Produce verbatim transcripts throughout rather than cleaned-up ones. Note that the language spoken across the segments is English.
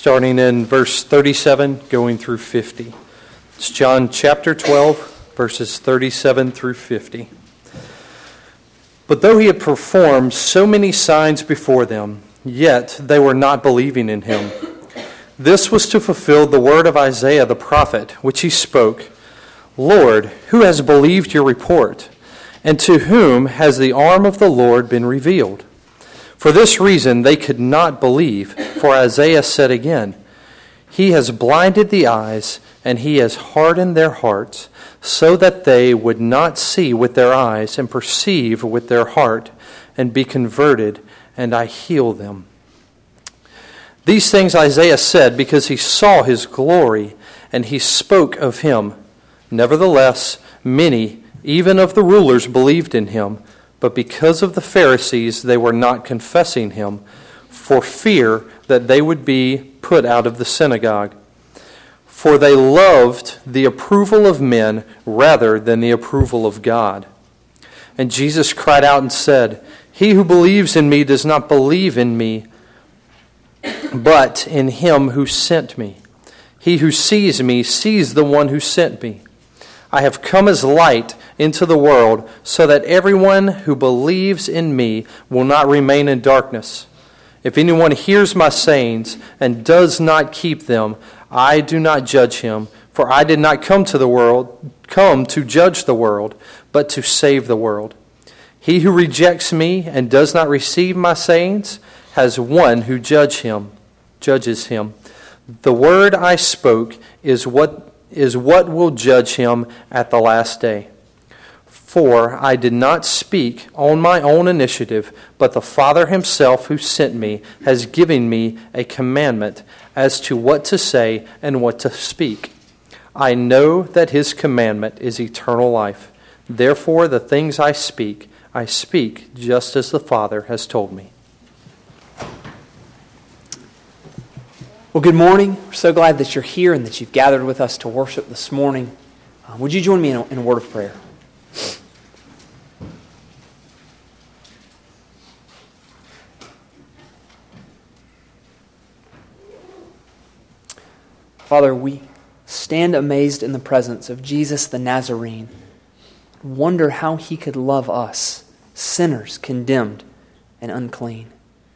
starting in verse thirty-seven, going through fifty. It's John chapter twelve, verses thirty-seven through fifty. But though he had performed so many signs before them, yet they were not believing in him. This was to fulfill the word of Isaiah the prophet, which he spoke, Lord, who has believed your report? And to whom has the arm of the Lord been revealed? For this reason they could not believe, for Isaiah said again, He has blinded the eyes, and he has hardened their hearts, so that they would not see with their eyes and perceive with their heart, and be converted, and I heal them. These things Isaiah said because he saw his glory, and he spoke of him. Nevertheless, many, even of the rulers, believed in him, but because of the Pharisees they were not confessing him, for fear that they would be put out of the synagogue. For they loved the approval of men rather than the approval of God. And Jesus cried out and said, He who believes in me does not believe in me, but in him who sent me. He who sees me sees the one who sent me. I have come as light into the world, so that everyone who believes in me will not remain in darkness. If anyone hears my sayings and does not keep them, I do not judge him, for I did not come to the world, come to judge the world, but to save the world. He who rejects me and does not receive my sayings has one who judge him, judges him. The word I spoke is what is what will judge him at the last day. For I did not speak on my own initiative, but the Father himself who sent me has given me a commandment as to what to say and what to speak. I know that his commandment is eternal life. Therefore the things I speak, I speak just as the Father has told me. Well, good morning. We're so glad that you're here and that you've gathered with us to worship this morning. Uh, would you join me in a, in a word of prayer? Father, we stand amazed in the presence of Jesus the Nazarene, wonder how he could love us, sinners condemned and unclean.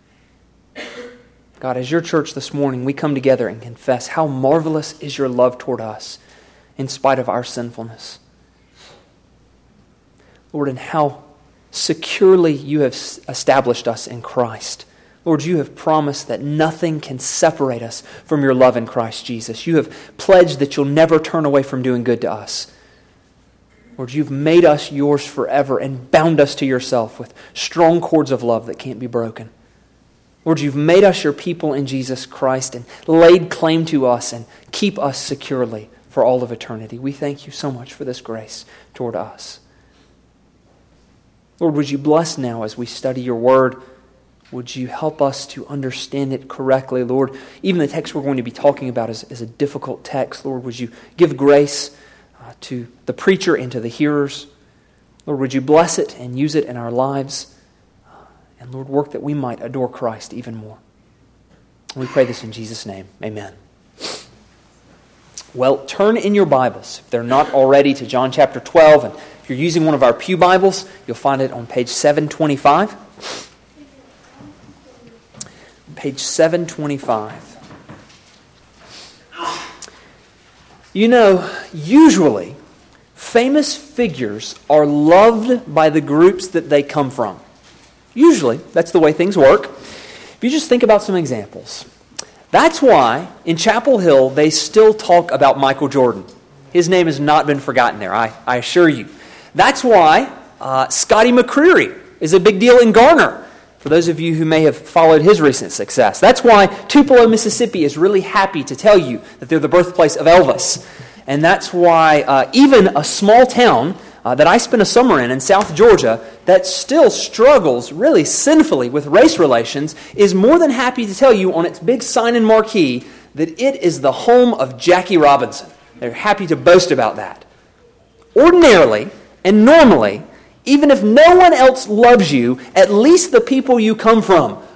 God, as your church this morning, we come together and confess how marvelous is your love toward us in spite of our sinfulness. Lord, and how securely you have established us in Christ. Lord, you have promised that nothing can separate us from your love in Christ Jesus. You have pledged that you'll never turn away from doing good to us. Lord, you've made us yours forever and bound us to yourself with strong cords of love that can't be broken. Lord, you've made us your people in Jesus Christ and laid claim to us and keep us securely for all of eternity. We thank you so much for this grace toward us. Lord, would you bless now as we study your word? Would you help us to understand it correctly, Lord? Even the text we're going to be talking about is, is a difficult text. Lord, would you give grace uh, to the preacher and to the hearers? Lord, would you bless it and use it in our lives? And Lord, work that we might adore Christ even more. We pray this in Jesus' name. Amen. Well, turn in your Bibles, if they're not already, to John chapter twelve. And if you're using one of our pew Bibles, you'll find it on page seven twenty-five. Page seven twenty-five. You know, usually, famous figures are loved by the groups that they come from. Usually, that's the way things work. If you just think about some examples. That's why in Chapel Hill they still talk about Michael Jordan. His name has not been forgotten there, I, I assure you. That's why uh, Scotty McCreery is a big deal in Garner, for those of you who may have followed his recent success. That's why Tupelo, Mississippi is really happy to tell you that they're the birthplace of Elvis. And that's why uh, even a small town Uh, that I spent a summer in, in South Georgia, that still struggles really sinfully with race relations, is more than happy to tell you on its big sign and marquee that it is the home of Jackie Robinson. They're happy to boast about that. Ordinarily and normally, even if no one else loves you, at least the people you come from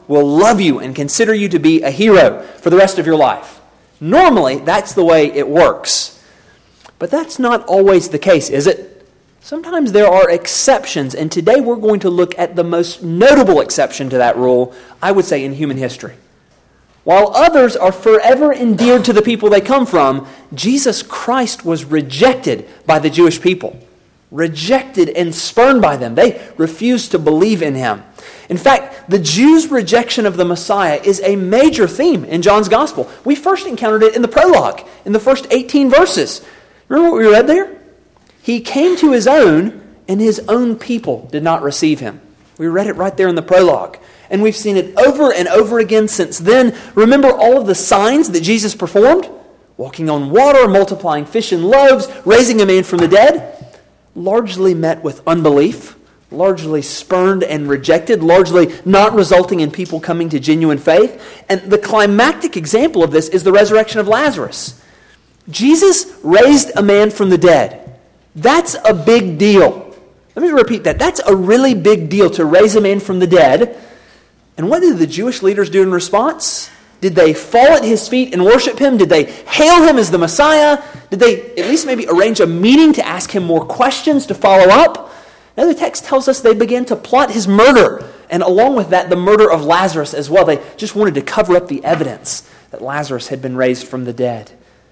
will love you and consider you to be a hero for the rest of your life. Normally, that's the way it works. But that's not always the case, is it? Sometimes there are exceptions, and today we're going to look at the most notable exception to that rule, I would say, in human history. While others are forever endeared to the people they come from, Jesus Christ was rejected by the Jewish people. Rejected and spurned by them. They refused to believe in him. In fact, the Jews' rejection of the Messiah is a major theme in John's Gospel. We first encountered it in the prologue, in the first eighteen verses. Remember what we read there? He came to his own, and his own people did not receive him. We read it right there in the prologue. And we've seen it over and over again since then. Remember all of the signs that Jesus performed? Walking on water, multiplying fish and loaves, raising a man from the dead. Largely met with unbelief, largely spurned and rejected, largely not resulting in people coming to genuine faith. And the climactic example of this is the resurrection of Lazarus. Jesus raised a man from the dead. That's a big deal. Let me repeat that. That's a really big deal to raise a man from the dead. And what did the Jewish leaders do in response? Did they fall at his feet and worship him? Did they hail him as the Messiah? Did they at least maybe arrange a meeting to ask him more questions to follow up? Now the text tells us they began to plot his murder, and along with that, the murder of Lazarus as well. They just wanted to cover up the evidence that Lazarus had been raised from the dead.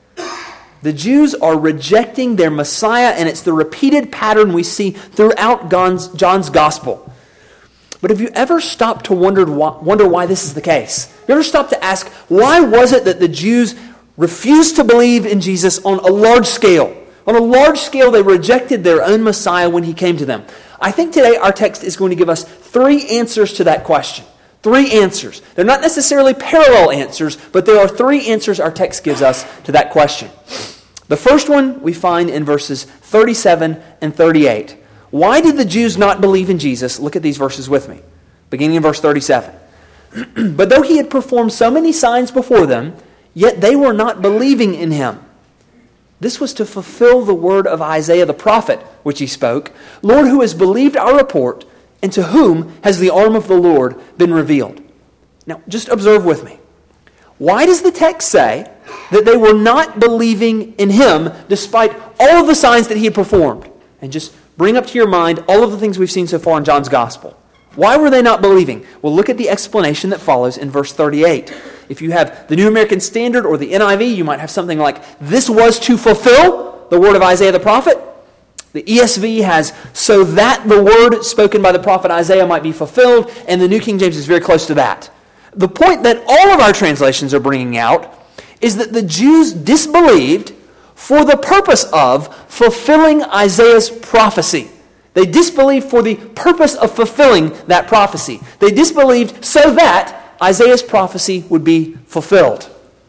The Jews are rejecting their Messiah, and it's the repeated pattern we see throughout John's Gospel. But have you ever stopped to wonder why, wonder why this is the case? Have you ever stopped to ask, why was it that the Jews refused to believe in Jesus on a large scale? On a large scale, they rejected their own Messiah when he came to them. I think today our text is going to give us three answers to that question. Three answers. They're not necessarily parallel answers, but there are three answers our text gives us to that question. The first one we find in verses thirty-seven and thirty-eight. Why did the Jews not believe in Jesus? Look at these verses with me. Beginning in verse thirty-seven. But though he had performed so many signs before them, yet they were not believing in him. This was to fulfill the word of Isaiah the prophet, which he spoke. Lord, who has believed our report, and to whom has the arm of the Lord been revealed? Now, just observe with me. Why does the text say that they were not believing in him despite all of the signs that he had performed? And just bring up to your mind all of the things we've seen so far in John's Gospel. Why were they not believing? Well, look at the explanation that follows in verse thirty-eight. If you have the New American Standard or the N I V, you might have something like, this was to fulfill the word of Isaiah the prophet. The E S V has, so that the word spoken by the prophet Isaiah might be fulfilled, and the New King James is very close to that. The point that all of our translations are bringing out is that the Jews disbelieved for the purpose of fulfilling Isaiah's prophecy. They disbelieved for the purpose of fulfilling that prophecy. They disbelieved so that Isaiah's prophecy would be fulfilled.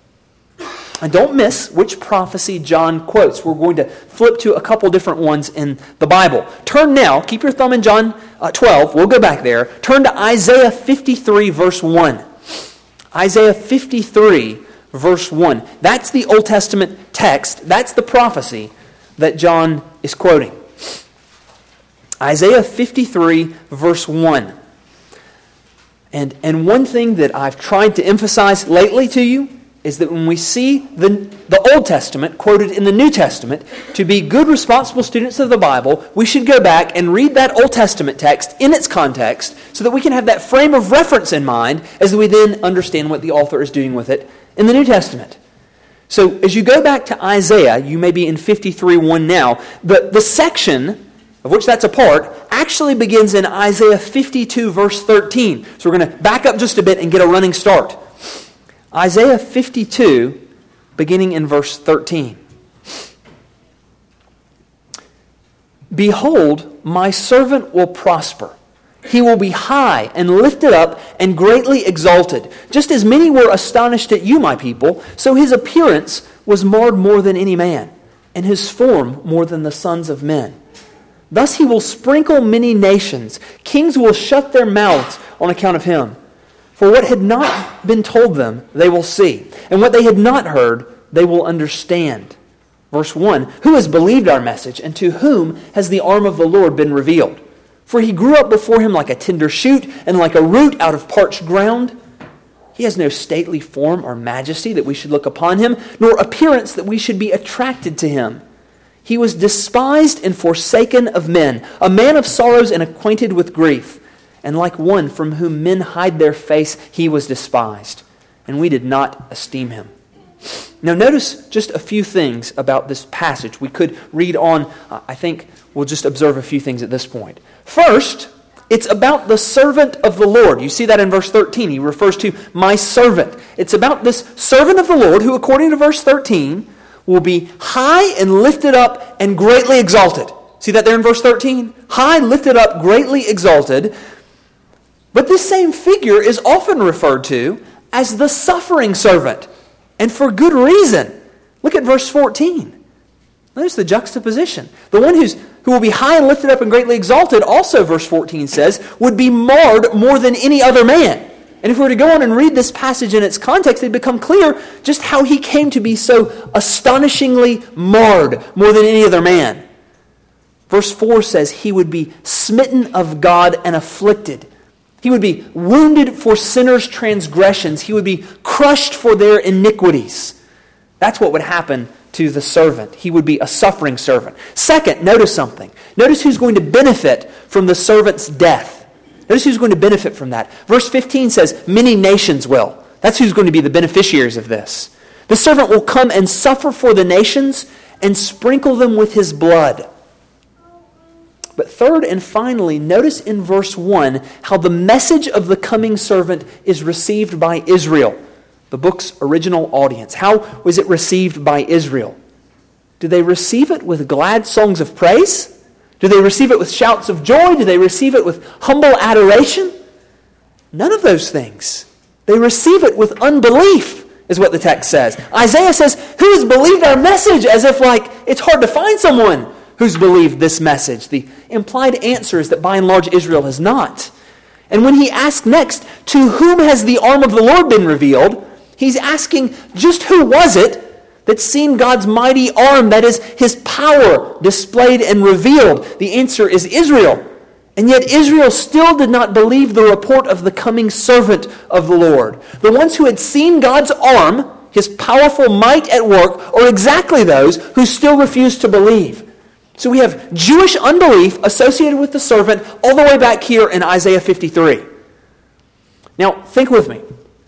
And don't miss which prophecy John quotes. We're going to flip to a couple different ones in the Bible. Turn now, keep your thumb in John uh, twelve, we'll go back there. Turn to Isaiah fifty-three, verse one. Isaiah fifty-three, verse one. That's the Old Testament text. That's the prophecy that John is quoting. Isaiah fifty-three, verse one. And, and one thing that I've tried to emphasize lately to you is that when we see the, the Old Testament quoted in the New Testament, to be good, responsible students of the Bible, we should go back and read that Old Testament text in its context so that we can have that frame of reference in mind as we then understand what the author is doing with it in the New Testament. So as you go back to Isaiah, you may be in fifty-three one now, but the section of which that's a part actually begins in Isaiah fifty-two, verse thirteen. So we're going to back up just a bit and get a running start. Isaiah fifty-two, beginning in verse thirteen. Behold, my servant will prosper. He will be high and lifted up and greatly exalted. Just as many were astonished at you, my people, so his appearance was marred more than any man, and his form more than the sons of men. Thus he will sprinkle many nations. Kings will shut their mouths on account of him. For what had not been told them, they will see. And what they had not heard, they will understand. Verse one, who has believed our message, and to whom has the arm of the Lord been revealed? For he grew up before him like a tender shoot, and like a root out of parched ground. He has no stately form or majesty that we should look upon him, nor appearance that we should be attracted to him. He was despised and forsaken of men, a man of sorrows and acquainted with grief. And like one from whom men hide their face, he was despised, and we did not esteem him. Now notice just a few things about this passage. We could read on. Uh, I think we'll just observe a few things at this point. First, it's about the servant of the Lord. You see that in verse thirteen. He refers to my servant. It's about this servant of the Lord who, according to verse thirteen, will be high and lifted up and greatly exalted. See that there in verse thirteen? High, lifted up, greatly exalted. But this same figure is often referred to as the suffering servant. And for good reason. Look at verse fourteen. Notice the juxtaposition. The one who's who will be high and lifted up and greatly exalted, also verse fourteen says, would be marred more than any other man. And if we were to go on and read this passage in its context, it'd become clear just how he came to be so astonishingly marred more than any other man. Verse four says he would be smitten of God and afflicted. He would be wounded for sinners' transgressions. He would be crushed for their iniquities. That's what would happen to the servant. He would be a suffering servant. Second, notice something. Notice who's going to benefit from the servant's death. Notice who's going to benefit from that. Verse fifteen says, many nations will. That's who's going to be the beneficiaries of this. The servant will come and suffer for the nations and sprinkle them with his blood. But third and finally, notice in verse one how the message of the coming servant is received by Israel, the book's original audience. How was it received by Israel? Do they receive it with glad songs of praise? Do they receive it with shouts of joy? Do they receive it with humble adoration? None of those things. They receive it with unbelief, is what the text says. Isaiah says, who has believed our message? As if like it's hard to find someone who's believed this message. The implied answer is that by and large Israel has not. And when he asks next, to whom has the arm of the Lord been revealed? He's asking, just who was it that's seen God's mighty arm, that is, his power displayed and revealed? The answer is Israel. And yet Israel still did not believe the report of the coming servant of the Lord. The ones who had seen God's arm, his powerful might at work, are exactly those who still refused to believe. So we have Jewish unbelief associated with the servant all the way back here in Isaiah fifty-three. Now, think with me.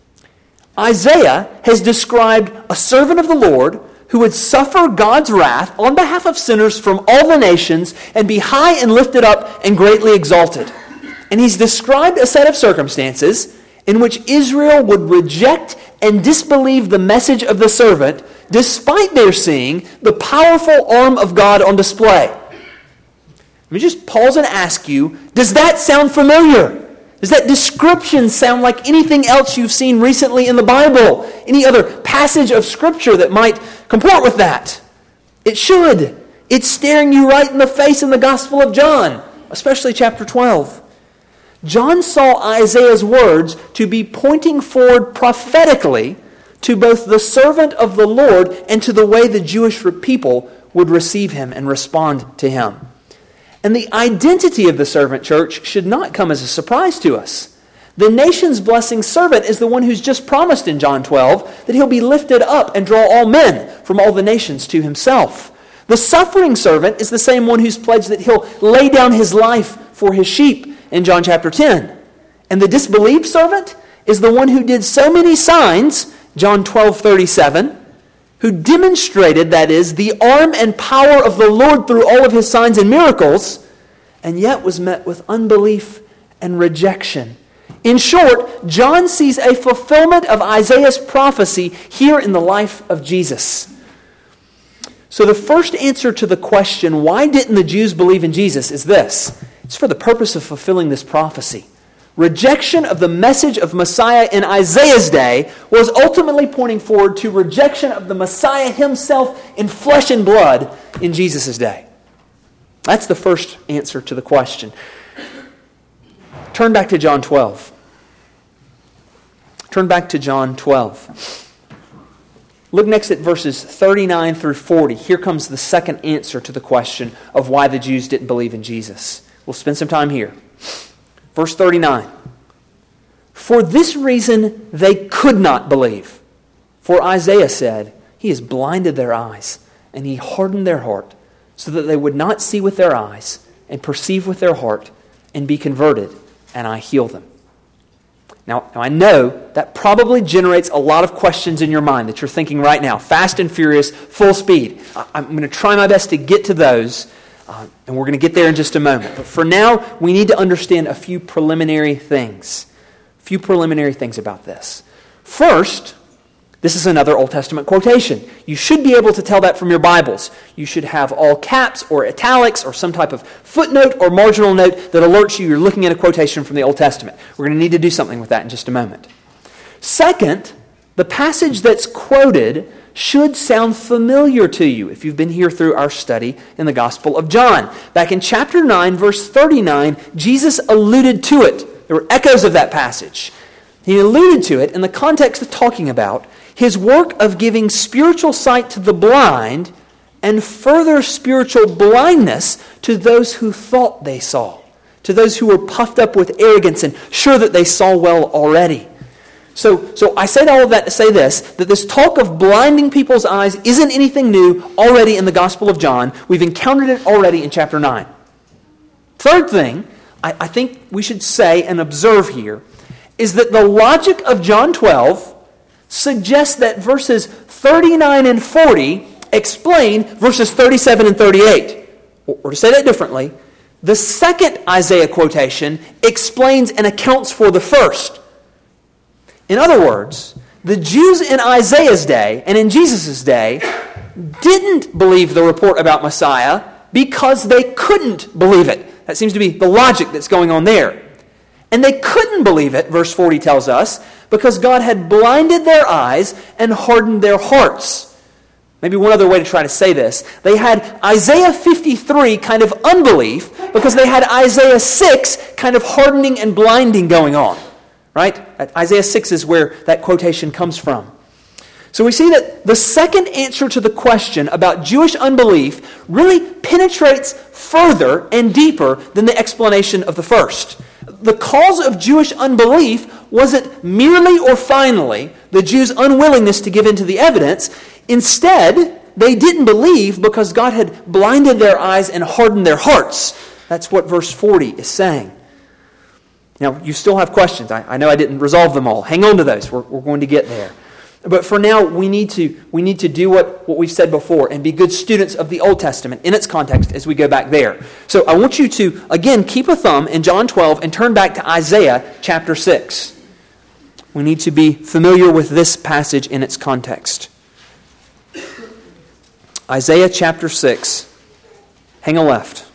Isaiah has described a servant of the Lord who would suffer God's wrath on behalf of sinners from all the nations and be high and lifted up and greatly exalted. And he's described a set of circumstances in which Israel would reject and disbelieve the message of the servant despite their seeing the powerful arm of God on display. Let me just pause and ask you, does that sound familiar? Does that description sound like anything else you've seen recently in the Bible? Any other passage of Scripture that might comport with that? It should. It's staring you right in the face in the Gospel of John, especially chapter twelve. John saw Isaiah's words to be pointing forward prophetically to both the servant of the Lord and to the way the Jewish people would receive him and respond to him. And the identity of the servant, church, should not come as a surprise to us. The nation's blessing servant is the one who's just promised in John twelve that he'll be lifted up and draw all men from all the nations to himself. The suffering servant is the same one who's pledged that he'll lay down his life for his sheep in John chapter ten. And the disbelieved servant is the one who did so many signs, John twelve thirty-seven, who demonstrated, that is, the arm and power of the Lord through all of his signs and miracles, and yet was met with unbelief and rejection. In short, John sees a fulfillment of Isaiah's prophecy here in the life of Jesus. So the first answer to the question, why didn't the Jews believe in Jesus, is this. It's for the purpose of fulfilling this prophecy. Rejection of the message of Messiah in Isaiah's day was ultimately pointing forward to rejection of the Messiah himself in flesh and blood in Jesus' day. That's the first answer to the question. Turn back to John twelve. Turn back to John twelve. Look next at verses thirty-nine through forty. Here comes the second answer to the question of why the Jews didn't believe in Jesus. We'll spend some time here. Verse thirty-nine. For this reason they could not believe. For Isaiah said, He has blinded their eyes, and He hardened their heart, so that they would not see with their eyes, and perceive with their heart, and be converted, and I heal them. Now, now, I know that probably generates a lot of questions in your mind that you're thinking right now, fast and furious, full speed. I, I'm going to try my best to get to those, uh, and we're going to get there in just a moment. But for now, we need to understand a few preliminary things. A few preliminary things about this. First, this is another Old Testament quotation. You should be able to tell that from your Bibles. You should have all caps or italics or some type of footnote or marginal note that alerts you you're looking at a quotation from the Old Testament. We're going to need to do something with that in just a moment. Second, the passage that's quoted should sound familiar to you if you've been here through our study in the Gospel of John. Back in chapter nine, verse thirty-nine, Jesus alluded to it. There were echoes of that passage. He alluded to it in the context of talking about His work of giving spiritual sight to the blind and further spiritual blindness to those who thought they saw, to those who were puffed up with arrogance and sure that they saw well already. So, so I said all of that to say this, that this talk of blinding people's eyes isn't anything new already in the Gospel of John. We've encountered it already in chapter nine. Third thing I, I think we should say and observe here is that the logic of John twelve suggests that verses thirty-nine and forty explain verses thirty-seven and thirty-eight. Or to say that differently, the second Isaiah quotation explains and accounts for the first. In other words, the Jews in Isaiah's day and in Jesus' day didn't believe the report about Messiah because they couldn't believe it. That seems to be the logic that's going on there. And they couldn't believe it, verse forty tells us, because God had blinded their eyes and hardened their hearts. Maybe one other way to try to say this. They had Isaiah fifty-three kind of unbelief because they had Isaiah six kind of hardening and blinding going on. Right? Isaiah six is where that quotation comes from. So we see that the second answer to the question about Jewish unbelief really penetrates further and deeper than the explanation of the first. The cause of Jewish unbelief wasn't merely or finally the Jews' unwillingness to give in to the evidence. Instead, they didn't believe because God had blinded their eyes and hardened their hearts. That's what verse forty is saying. Now, you still have questions. I, I know I didn't resolve them all. Hang on to those. We're, we're going to get there. But for now, we need to we need to do what, what we've said before and be good students of the Old Testament in its context as we go back there. So I want you to, again, keep a thumb in John twelve and turn back to Isaiah chapter six. We need to be familiar with this passage in its context. Isaiah chapter six. Hang a left.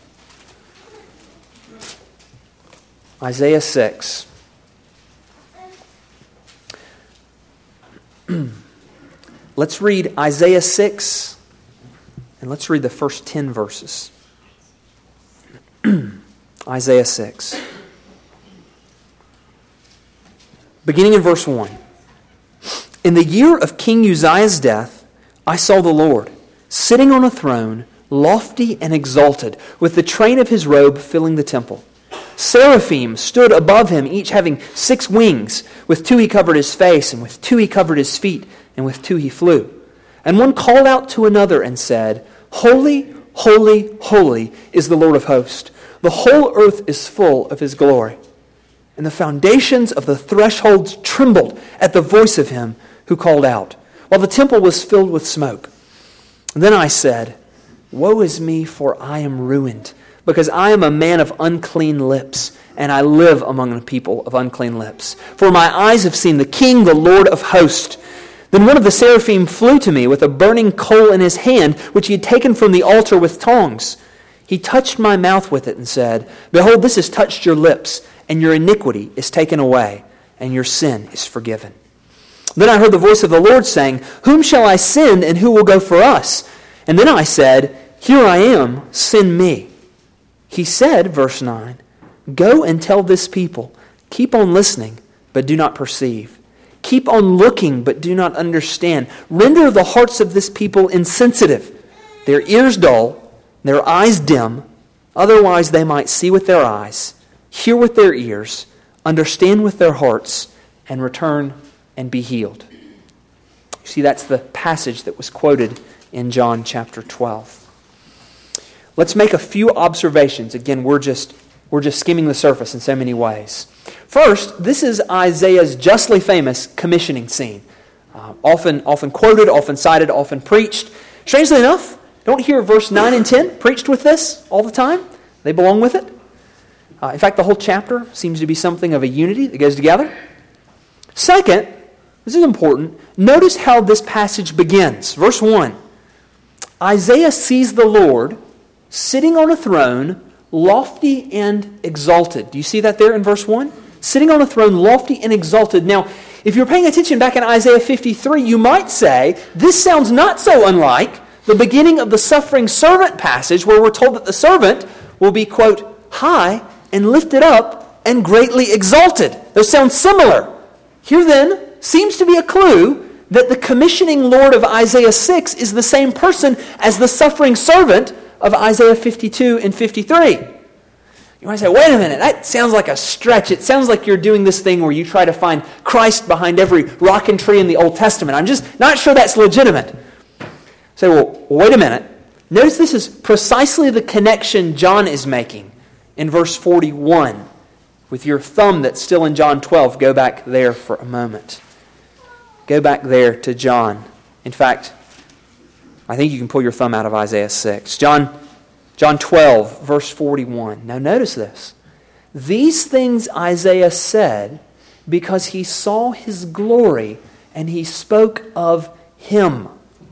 Isaiah six. Let's read Isaiah six, and let's read the first ten verses. Isaiah six. Beginning in verse one. In the year of King Uzziah's death, I saw the Lord, sitting on a throne, lofty and exalted, with the train of his robe filling the temple. Seraphim stood above him, each having six wings. With two he covered his face, and with two he covered his feet, and with two he flew. And one called out to another and said, Holy, holy, holy is the Lord of hosts. The whole earth is full of his glory. And the foundations of the thresholds trembled at the voice of him who called out, while the temple was filled with smoke. And then I said, Woe is me, for I am ruined, because I am a man of unclean lips, and I live among the people of unclean lips. For my eyes have seen the King, the Lord of hosts. Then one of the seraphim flew to me with a burning coal in his hand, which he had taken from the altar with tongs. He touched my mouth with it and said, Behold, this has touched your lips, and your iniquity is taken away, and your sin is forgiven. Then I heard the voice of the Lord saying, Whom shall I send, and who will go for us? And then I said, Here I am, send me. He said, verse nine, Go and tell this people, keep on listening, but do not perceive. Keep on looking, but do not understand. Render the hearts of this people insensitive, their ears dull, their eyes dim. Otherwise they might see with their eyes, hear with their ears, understand with their hearts, and return and be healed. You see, that's the passage that was quoted in John chapter twelve. Let's make a few observations. Again, we're just, we're just skimming the surface in so many ways. First, this is Isaiah's justly famous commissioning scene. Uh, often, often quoted, often cited, often preached. Strangely enough, don't hear verse nine and ten preached with this all the time. They belong with it. Uh, in fact, the whole chapter seems to be something of a unity that goes together. Second, this is important, notice how this passage begins. Verse one, Isaiah sees the Lord sitting on a throne, lofty and exalted. Do you see that there in verse one? Sitting on a throne, lofty and exalted. Now, if you're paying attention back in Isaiah fifty-three, you might say, this sounds not so unlike the beginning of the suffering servant passage where we're told that the servant will be, quote, high and lifted up and greatly exalted. Those sound similar. Here then seems to be a clue that the commissioning Lord of Isaiah six is the same person as the suffering servant of Isaiah fifty-two and fifty-three. You might say, wait a minute, that sounds like a stretch. It sounds like you're doing this thing where you try to find Christ behind every rock and tree in the Old Testament. I'm just not sure that's legitimate. Say, well, wait a minute. Notice this is precisely the connection John is making in verse forty-one. With your thumb that's still in John twelve, go back there for a moment. Go back there to John. In fact, I think you can pull your thumb out of Isaiah six. John, John twelve, verse forty-one. Now notice this. These things Isaiah said because he saw his glory and he spoke of him.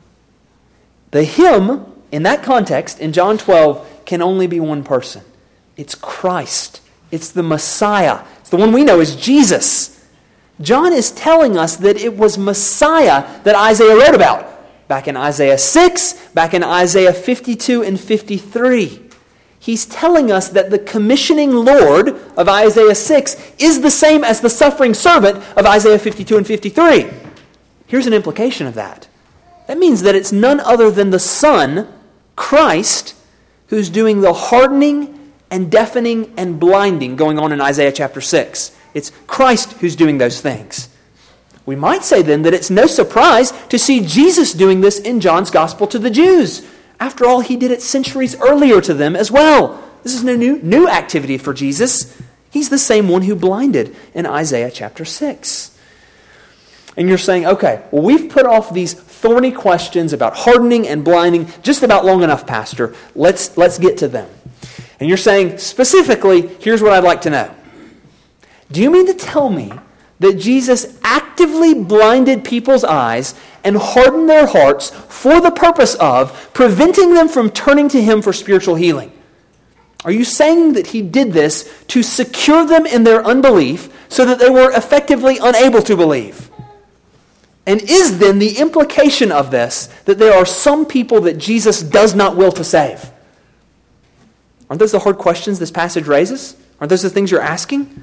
The him, in that context, in John twelve, can only be one person. It's Christ. It's the Messiah. It's the one we know as Jesus. John is telling us that it was Messiah that Isaiah wrote about. Back in Isaiah six, back in Isaiah fifty-two and fifty-three. He's telling us that the commissioning Lord of Isaiah six is the same as the suffering servant of Isaiah fifty-two and fifty-three. Here's an implication of that. That means that it's none other than the Son, Christ, who's doing the hardening and deafening and blinding going on in Isaiah chapter six. It's Christ who's doing those things. We might say then that it's no surprise to see Jesus doing this in John's gospel to the Jews. After all, he did it centuries earlier to them as well. This is no new, new activity for Jesus. He's the same one who blinded in Isaiah chapter six. And you're saying, okay, well, we've put off these thorny questions about hardening and blinding just about long enough, Pastor. Let's, let's get to them. And you're saying, specifically, here's what I'd like to know. Do you mean to tell me that Jesus actively blinded people's eyes and hardened their hearts for the purpose of preventing them from turning to Him for spiritual healing? Are you saying that He did this to secure them in their unbelief so that they were effectively unable to believe? And is then the implication of this that there are some people that Jesus does not will to save? Aren't those the hard questions this passage raises? Aren't those the things you're asking?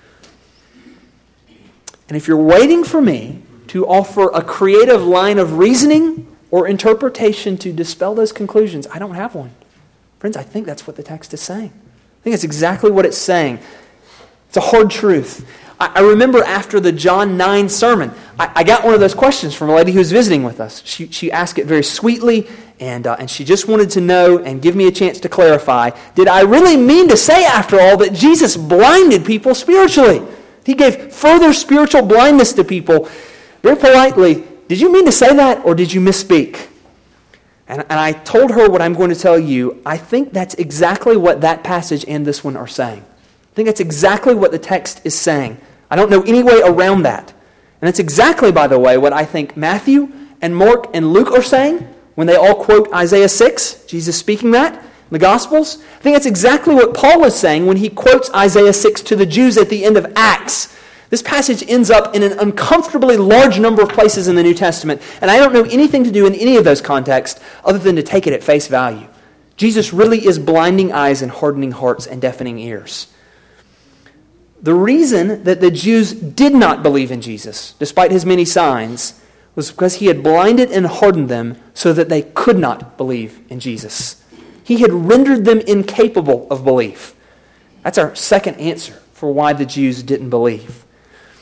And if you're waiting for me to offer a creative line of reasoning or interpretation to dispel those conclusions, I don't have one. Friends, I think that's what the text is saying. I think it's exactly what it's saying. It's a hard truth. I, I remember after the John nine sermon, I, I got one of those questions from a lady who was visiting with us. She, she asked it very sweetly, and, uh, and she just wanted to know and give me a chance to clarify, did I really mean to say, after all, that Jesus blinded people spiritually? He gave further spiritual blindness to people. Very politely, did you mean to say that, or did you misspeak? And, and I told her what I'm going to tell you. I think that's exactly what that passage and this one are saying. I think that's exactly what the text is saying. I don't know any way around that. And that's exactly, by the way, what I think Matthew and Mark and Luke are saying when they all quote Isaiah six, Jesus speaking that in the Gospels. I think that's exactly what Paul is saying when he quotes Isaiah six to the Jews at the end of Acts. This passage ends up in an uncomfortably large number of places in the New Testament, and I don't know anything to do in any of those contexts other than to take it at face value. Jesus really is blinding eyes and hardening hearts and deafening ears. The reason that the Jews did not believe in Jesus, despite his many signs, was because he had blinded and hardened them so that they could not believe in Jesus. He had rendered them incapable of belief. That's our second answer for why the Jews didn't believe.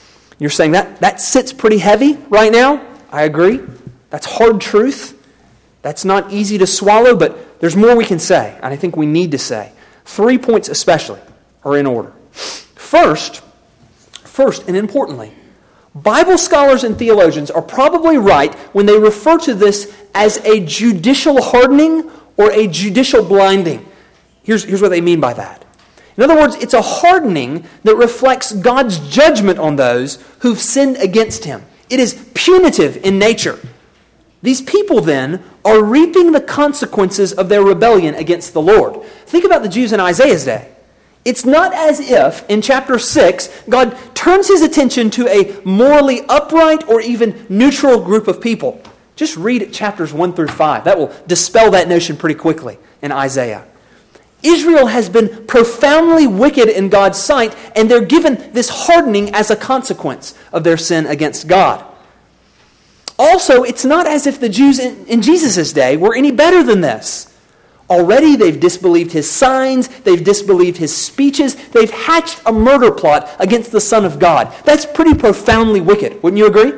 You're saying that that sits pretty heavy right now? I agree. That's hard truth. That's not easy to swallow, but there's more we can say, and I think we need to say. Three points especially are in order. First, first and importantly, Bible scholars and theologians are probably right when they refer to this as a judicial hardening or a judicial blinding. Here's, here's what they mean by that. In other words, it's a hardening that reflects God's judgment on those who've sinned against Him. It is punitive in nature. These people then are reaping the consequences of their rebellion against the Lord. Think about the Jews in Isaiah's day. It's not as if, in chapter six, God turns His attention to a morally upright or even neutral group of people. Just read chapters one through five. That will dispel that notion pretty quickly in Isaiah. Israel has been profoundly wicked in God's sight, and they're given this hardening as a consequence of their sin against God. Also, it's not as if the Jews in, in Jesus' day were any better than this. Already they've disbelieved His signs, they've disbelieved His speeches, they've hatched a murder plot against the Son of God. That's pretty profoundly wicked, wouldn't you agree?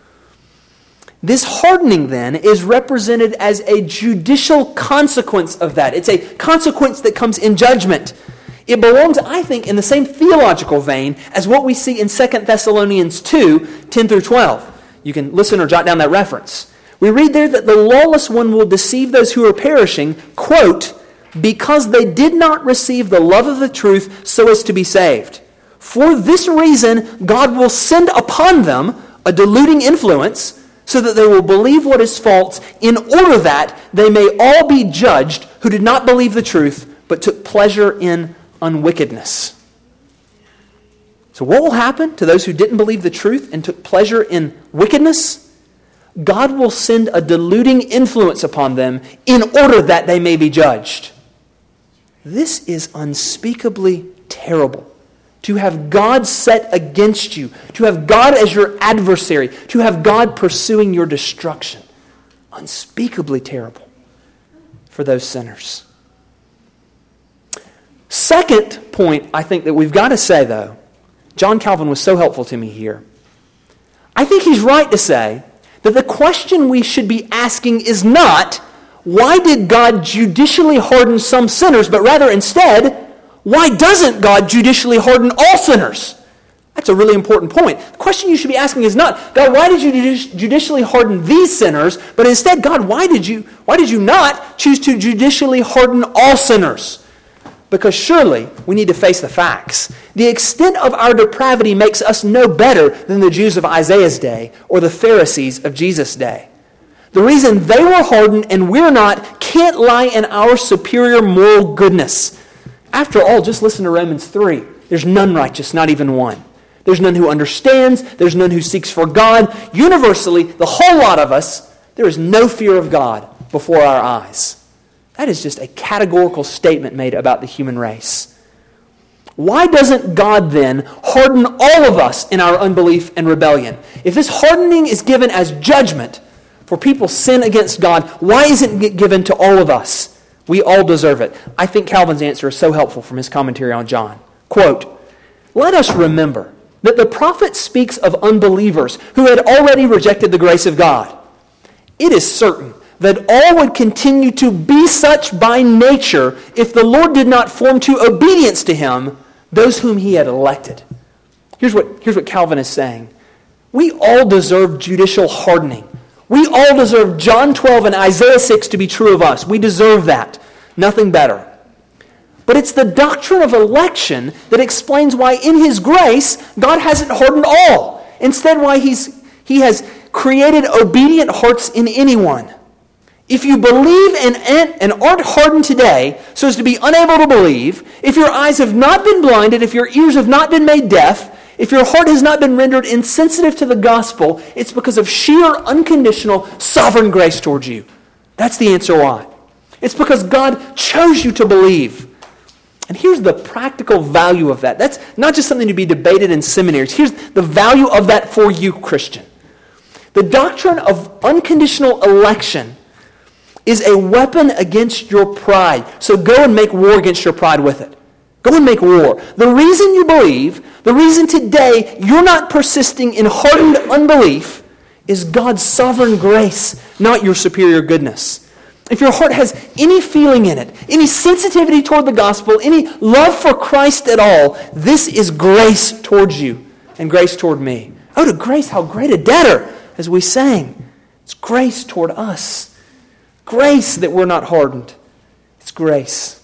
This hardening, then, is represented as a judicial consequence of that. It's a consequence that comes in judgment. It belongs, I think, in the same theological vein as what we see in Second Thessalonians two, ten through twelve. You can listen or jot down that reference. We read there that the lawless one will deceive those who are perishing, quote, because they did not receive the love of the truth so as to be saved. For this reason, God will send upon them a deluding influence so that they will believe what is false, in order that they may all be judged who did not believe the truth, but took pleasure in unwickedness. So what will happen to those who didn't believe the truth and took pleasure in wickedness? God will send a deluding influence upon them in order that they may be judged. This is unspeakably terrible. To have God set against you, to have God as your adversary, to have God pursuing your destruction. Unspeakably terrible for those sinners. Second point I think that we've got to say, though, John Calvin was so helpful to me here. I think he's right to say that the question we should be asking is not, why did God judicially harden some sinners, but rather instead, why doesn't God judicially harden all sinners? That's a really important point. The question you should be asking is not, God, why did you judicially harden these sinners? But instead, God, why did you, why did you not choose to judicially harden all sinners? Because surely we need to face the facts. The extent of our depravity makes us no better than the Jews of Isaiah's day or the Pharisees of Jesus' day. The reason they were hardened and we're not can't lie in our superior moral goodness. After all, just listen to Romans three. There's none righteous, not even one. There's none who understands. There's none who seeks for God. Universally, the whole lot of us, there is no fear of God before our eyes. That is just a categorical statement made about the human race. Why doesn't God then harden all of us in our unbelief and rebellion? If this hardening is given as judgment for people's sin against God, why isn't it given to all of us? We all deserve it. I think Calvin's answer is so helpful from his commentary on John. Quote, let us remember that the prophet speaks of unbelievers who had already rejected the grace of God. It is certain that all would continue to be such by nature if the Lord did not form to obedience to Him those whom He had elected. Here's what, here's what Calvin is saying. We all deserve judicial hardening. We all deserve John twelve and Isaiah six to be true of us. We deserve that. Nothing better. But it's the doctrine of election that explains why in His grace God hasn't hardened all. Instead, why He's He has created obedient hearts in anyone. If you believe and, and aren't hardened today so as to be unable to believe, if your eyes have not been blinded, if your ears have not been made deaf, if your heart has not been rendered insensitive to the gospel, it's because of sheer, unconditional, sovereign grace towards you. That's the answer why. It's because God chose you to believe. And here's the practical value of that. That's not just something to be debated in seminaries. Here's the value of that for you, Christian. The doctrine of unconditional election is a weapon against your pride. So go and make war against your pride with it. Go and make war. The reason you believe, the reason today you're not persisting in hardened unbelief is God's sovereign grace, not your superior goodness. If your heart has any feeling in it, any sensitivity toward the gospel, any love for Christ at all, this is grace towards you and grace toward me. Oh, to grace, how great a debtor, as we sang. It's grace toward us. Grace that we're not hardened. It's grace.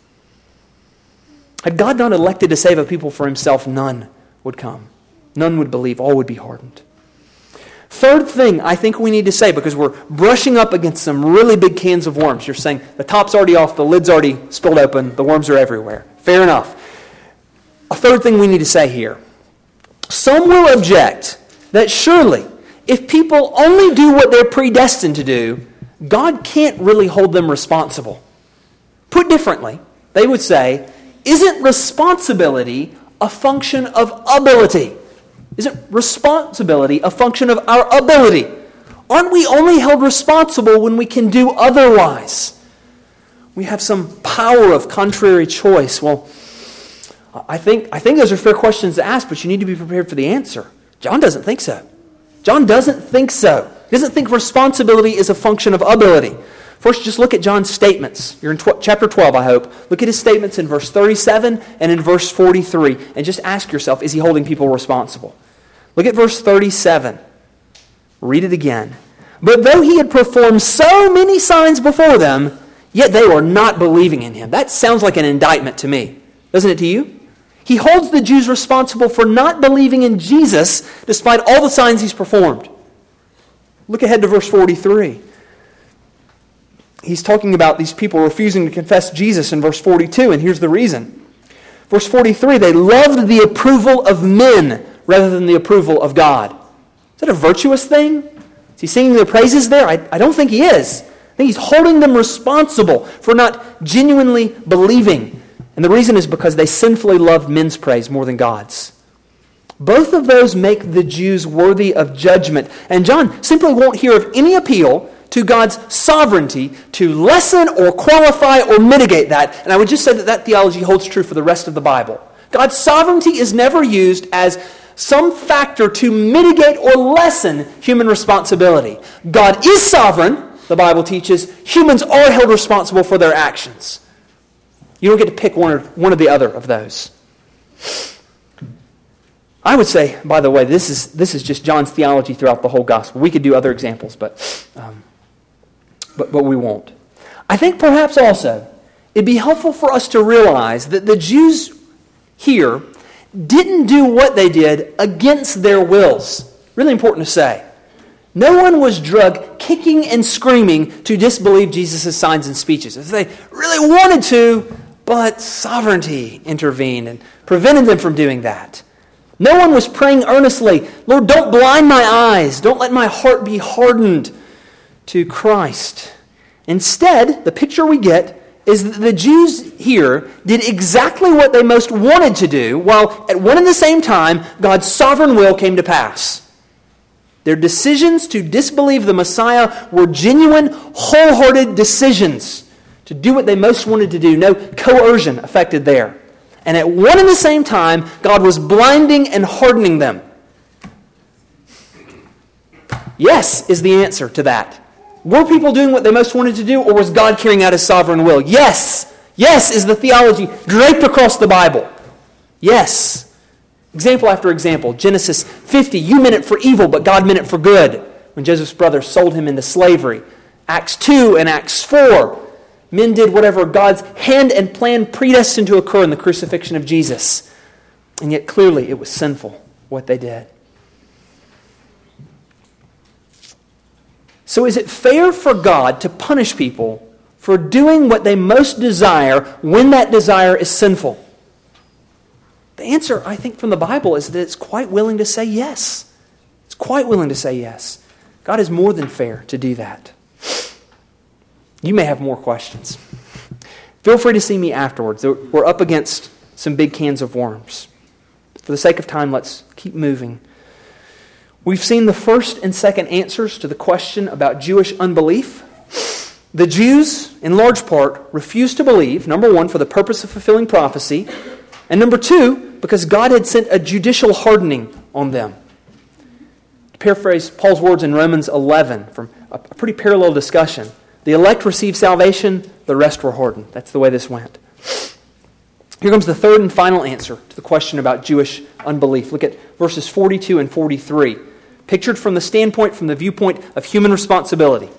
Had God not elected to save a people for himself, none would come. None would believe. All would be hardened. Third thing I think we need to say, because we're brushing up against some really big cans of worms. You're saying the top's already off, the lid's already spilled open, the worms are everywhere. Fair enough. A third thing we need to say here. Some will object that surely, if people only do what they're predestined to do, God can't really hold them responsible. Put differently, they would say, isn't responsibility a function of ability? Isn't responsibility a function of our ability? Aren't we only held responsible when we can do otherwise? We have some power of contrary choice. Well, I think, I think those are fair questions to ask, but you need to be prepared for the answer. John doesn't think so. John doesn't think so. He doesn't think responsibility is a function of ability. First, just look at John's statements. You're in tw- chapter twelve, I hope. Look at his statements in verse thirty-seven and in verse forty-three, and just ask yourself, is he holding people responsible? Look at verse thirty-seven. Read it again. But though he had performed so many signs before them, yet they were not believing in him. That sounds like an indictment to me. Doesn't it to you? He holds the Jews responsible for not believing in Jesus despite all the signs he's performed. Look ahead to verse forty-three. He's talking about these people refusing to confess Jesus in verse forty-two, and here's the reason. Verse forty-three, they loved the approval of men rather than the approval of God. Is that a virtuous thing? Is he singing their praises there? I, I don't think he is. I think he's holding them responsible for not genuinely believing. And the reason is because they sinfully loved men's praise more than God's. Both of those make the Jews worthy of judgment. And John simply won't hear of any appeal to God's sovereignty to lessen or qualify or mitigate that. And I would just say that that theology holds true for the rest of the Bible. God's sovereignty is never used as some factor to mitigate or lessen human responsibility. God is sovereign, the Bible teaches. Humans are held responsible for their actions. You don't get to pick one or, one or the other of those. I would say, by the way, this is this is just John's theology throughout the whole gospel. We could do other examples, but, um, but, but we won't. I think perhaps also it'd be helpful for us to realize that the Jews here didn't do what they did against their wills. Really important to say. No one was drugged kicking and screaming to disbelieve Jesus' signs and speeches. If they really wanted to, but sovereignty intervened and prevented them from doing that. No one was praying earnestly, Lord, don't blind my eyes. Don't let my heart be hardened to Christ. Instead, the picture we get is that the Jews here did exactly what they most wanted to do, while at one and the same time, God's sovereign will came to pass. Their decisions to disbelieve the Messiah were genuine, wholehearted decisions to do what they most wanted to do. No coercion affected there. And at one and the same time, God was blinding and hardening them. Yes is the answer to that. Were people doing what they most wanted to do, or was God carrying out His sovereign will? Yes. Yes is the theology draped across the Bible. Yes. Example after example. Genesis fifty, you meant it for evil, but God meant it for good, when Joseph's brothers sold him into slavery. Acts two and Acts four. Men did whatever God's hand and plan predestined to occur in the crucifixion of Jesus. And yet clearly it was sinful what they did. So is it fair for God to punish people for doing what they most desire when that desire is sinful? The answer, I think, from the Bible is that it's quite willing to say yes. It's quite willing to say yes. God is more than fair to do that. You may have more questions. Feel free to see me afterwards. We're up against some big cans of worms. For the sake of time, let's keep moving. We've seen the first and second answers to the question about Jewish unbelief. The Jews, in large part, refused to believe, number one, for the purpose of fulfilling prophecy, and number two, because God had sent a judicial hardening on them. To paraphrase Paul's words in Romans eleven, from a pretty parallel discussion, the elect received salvation, the rest were hardened. That's the way this went. Here comes the third and final answer to the question about Jewish unbelief. Look at verses forty-two and forty-three, pictured from the standpoint, from the viewpoint of human responsibility.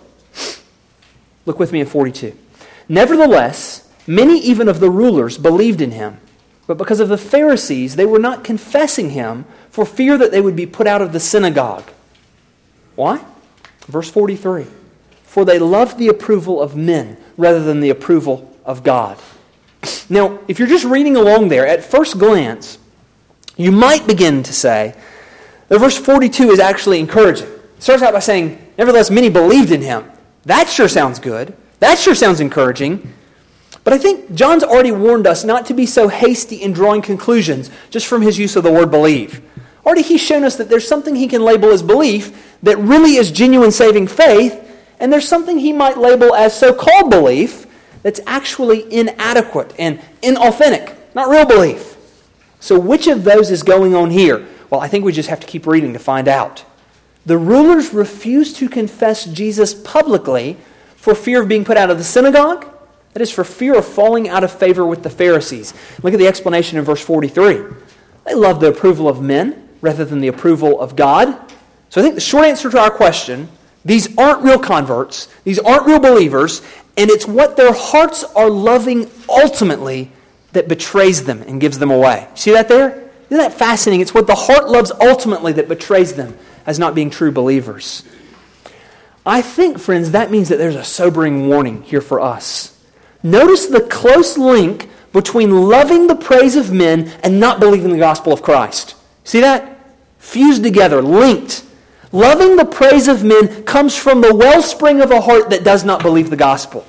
Look with me in forty-two. Nevertheless, many even of the rulers believed in him, but because of the Pharisees, they were not confessing him for fear that they would be put out of the synagogue. Why? Verse forty-three. For they loved the approval of men rather than the approval of God. Now, if you're just reading along there, at first glance, you might begin to say that verse forty-two is actually encouraging. It starts out by saying, nevertheless, many believed in him. That sure sounds good. That sure sounds encouraging. But I think John's already warned us not to be so hasty in drawing conclusions just from his use of the word believe. Already he's shown us that there's something he can label as belief that really is genuine saving faith, and there's something he might label as so-called belief that's actually inadequate and inauthentic, not real belief. So which of those is going on here? Well, I think we just have to keep reading to find out. The rulers refused to confess Jesus publicly for fear of being put out of the synagogue. That is, for fear of falling out of favor with the Pharisees. Look at the explanation in verse forty-three. They loved the approval of men rather than the approval of God. So I think the short answer to our question, these aren't real converts, these aren't real believers, and it's what their hearts are loving ultimately that betrays them and gives them away. See that there? Isn't that fascinating? It's what the heart loves ultimately that betrays them as not being true believers. I think, friends, that means that there's a sobering warning here for us. Notice the close link between loving the praise of men and not believing the gospel of Christ. See that? Fused together, linked. Loving the praise of men comes from the wellspring of a heart that does not believe the gospel.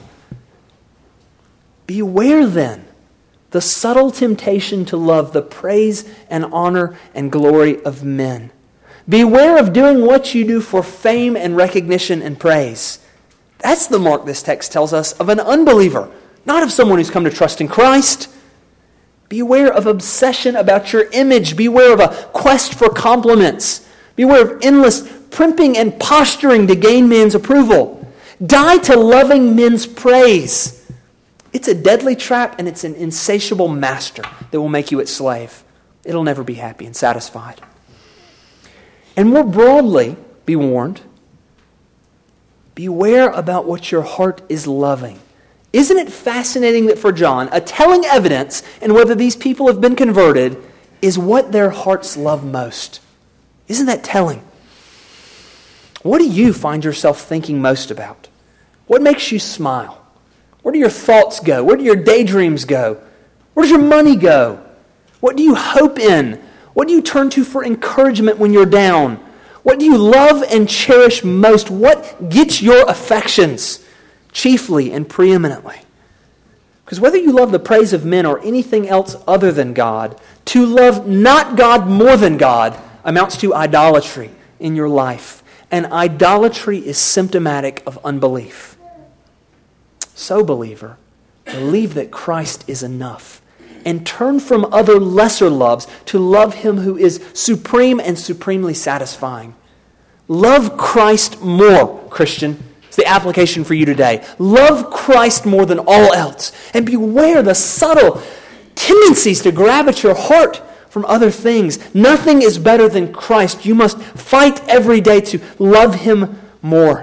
Beware then the subtle temptation to love the praise and honor and glory of men. Beware of doing what you do for fame and recognition and praise. That's the mark, this text tells us, of an unbeliever, not of someone who's come to trust in Christ. Beware of obsession about your image. Beware of a quest for compliments. Beware of endless primping and posturing to gain man's approval. Die to loving men's praise. It's a deadly trap, and it's an insatiable master that will make you its slave. It'll never be happy and satisfied. And more broadly, be warned, beware about what your heart is loving. Isn't it fascinating that for John, a telling evidence in whether these people have been converted is what their hearts love most? Isn't that telling? What do you find yourself thinking most about? What makes you smile? Where do your thoughts go? Where do your daydreams go? Where does your money go? What do you hope in? What do you turn to for encouragement when you're down? What do you love and cherish most? What gets your affections chiefly and preeminently? Because whether you love the praise of men or anything else other than God, to love not God more than God amounts to idolatry in your life. And idolatry is symptomatic of unbelief. So, believer, believe that Christ is enough and turn from other lesser loves to love Him who is supreme and supremely satisfying. Love Christ more, Christian. It's the application for you today. Love Christ more than all else. And beware the subtle tendencies to grab at your heart from other things. Nothing is better than Christ. You must fight every day to love Him more.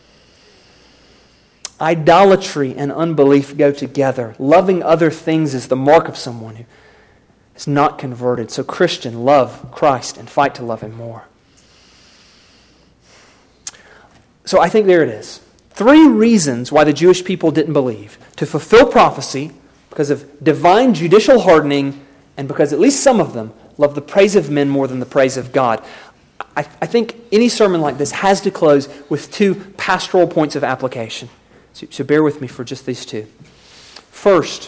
Idolatry and unbelief go together. Loving other things is the mark of someone who is not converted. So, Christian, love Christ and fight to love Him more. So I think there it is. Three reasons why the Jewish people didn't believe. To fulfill prophecy, because of divine judicial hardening, and because at least some of them love the praise of men more than the praise of God. I, I think any sermon like this has to close with two pastoral points of application. So, so bear with me for just these two. First,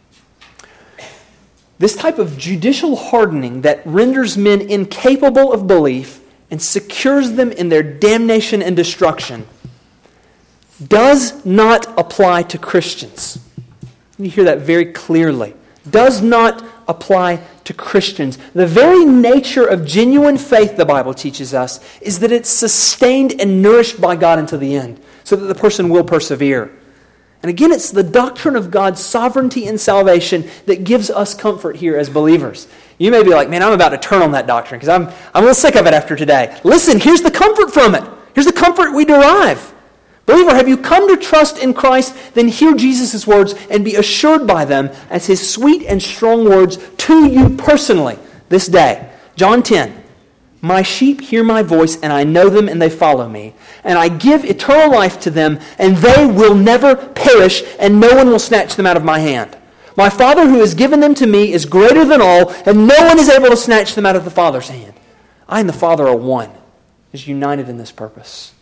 this type of judicial hardening that renders men incapable of belief and secures them in their damnation and destruction does not apply to Christians. You hear that very clearly. Does not apply to Christians. The very nature of genuine faith, the Bible teaches us, is that it's sustained and nourished by God until the end, so that the person will persevere. And again, it's the doctrine of God's sovereignty and salvation that gives us comfort here as believers. You may be like, man, I'm about to turn on that doctrine because I'm, I'm a little sick of it after today. Listen, here's the comfort from it. Here's the comfort we derive. Believer, have you come to trust in Christ? Then hear Jesus' words and be assured by them as His sweet and strong words to you personally this day. John ten, my sheep hear my voice, and I know them, and they follow me. And I give eternal life to them, and they will never perish, and no one will snatch them out of my hand. My Father who has given them to me is greater than all, and no one is able to snatch them out of the Father's hand. I and the Father are one, is united in this purpose.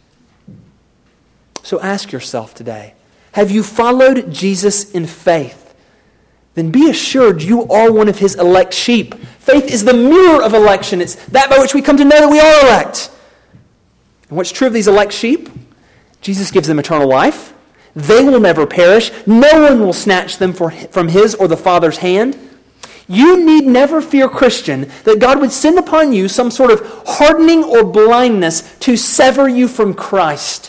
So ask yourself today, have you followed Jesus in faith? Then be assured you are one of His elect sheep. Faith is the mirror of election. It's that by which we come to know that we are elect. And what's true of these elect sheep? Jesus gives them eternal life. They will never perish. No one will snatch them for, from His or the Father's hand. You need never fear, Christian, that God would send upon you some sort of hardening or blindness to sever you from Christ.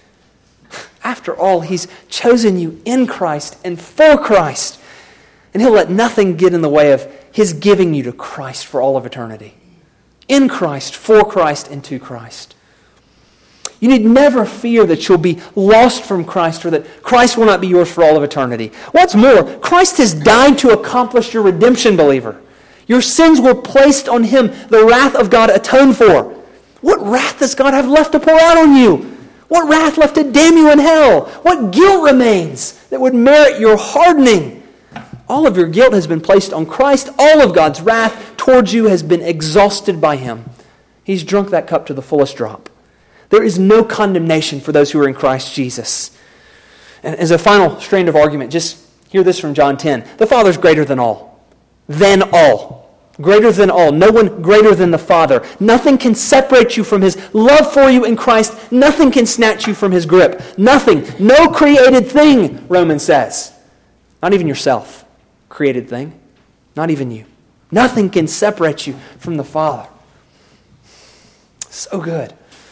After all, He's chosen you in Christ and for Christ. And He'll let nothing get in the way of His giving you to Christ for all of eternity. In Christ, for Christ, and to Christ. You need never fear that you'll be lost from Christ or that Christ will not be yours for all of eternity. What's more, Christ has died to accomplish your redemption, believer. Your sins were placed on Him, the wrath of God atoned for. What wrath does God have left to pour out on you? What wrath left to damn you in hell? What guilt remains that would merit your hardening? All of your guilt has been placed on Christ. All of God's wrath towards you has been exhausted by Him. He's drunk that cup to the fullest drop. There is no condemnation for those who are in Christ Jesus. And as a final strand of argument, just hear this from John ten. The Father's greater than all. Than all. Greater than all. No one greater than the Father. Nothing can separate you from His love for you in Christ. Nothing can snatch you from His grip. Nothing. No created thing, Romans says. Not even yourself. Created thing. Not even you. Nothing can separate you from the Father. So good.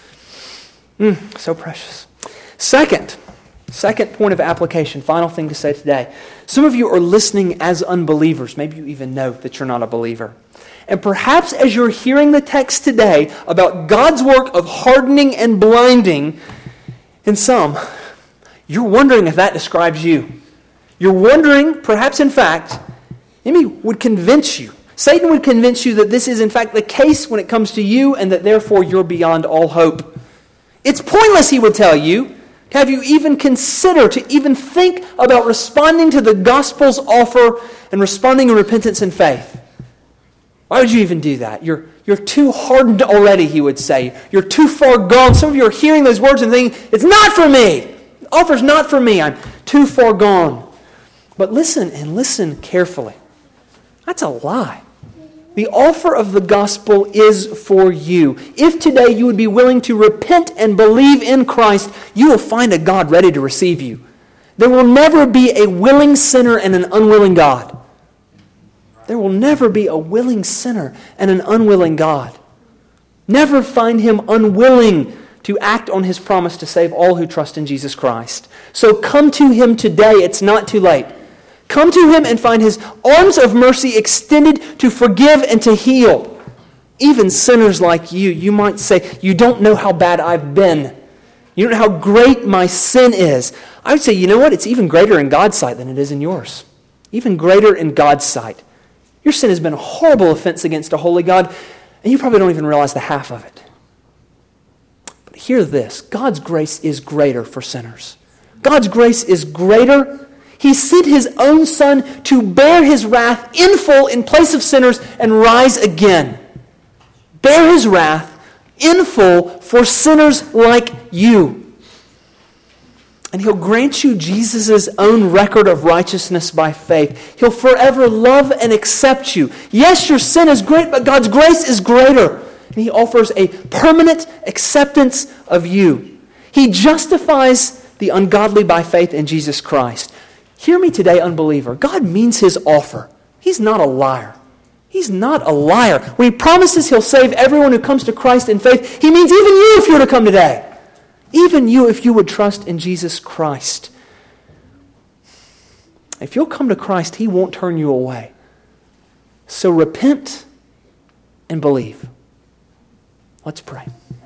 Mm, so precious. Second, second point of application, final thing to say today. Some of you are listening as unbelievers. Maybe you even know that you're not a believer. And perhaps as you're hearing the text today about God's work of hardening and blinding in some, you're wondering if that describes you. You're wondering, perhaps in fact, maybe would convince you. Satan would convince you that this is in fact the case when it comes to you and that therefore you're beyond all hope. It's pointless, he would tell you, to have you even consider, to even think about responding to the gospel's offer and responding in repentance and faith. Why would you even do that? You're, you're too hardened already, he would say. You're too far gone. Some of you are hearing those words and thinking, it's not for me. The offer's not for me. I'm too far gone. But listen, and listen carefully. That's a lie. The offer of the gospel is for you. If today you would be willing to repent and believe in Christ, you will find a God ready to receive you. There will never be a willing sinner and an unwilling God. There will never be a willing sinner and an unwilling God. Never find Him unwilling to act on His promise to save all who trust in Jesus Christ. So come to Him today. It's not too late. Come to Him and find His arms of mercy extended to forgive and to heal. Even sinners like you, you might say, you don't know how bad I've been. You don't know how great my sin is. I would say, you know what? It's even greater in God's sight than it is in yours. Even greater in God's sight. Your sin has been a horrible offense against a holy God, and you probably don't even realize the half of it. But hear this. God's grace is greater for sinners. God's grace is greater. He sent His own Son to bear His wrath in full in place of sinners and rise again. Bear His wrath in full for sinners like you. And He'll grant you Jesus' own record of righteousness by faith. He'll forever love and accept you. Yes, your sin is great, but God's grace is greater. And He offers a permanent acceptance of you. He justifies the ungodly by faith in Jesus Christ. Hear me today, unbeliever. God means His offer. He's not a liar. He's not a liar. When He promises He'll save everyone who comes to Christ in faith, He means even you if you were to come today. Even you if you would trust in Jesus Christ. If you'll come to Christ, He won't turn you away. So repent and believe. Let's pray.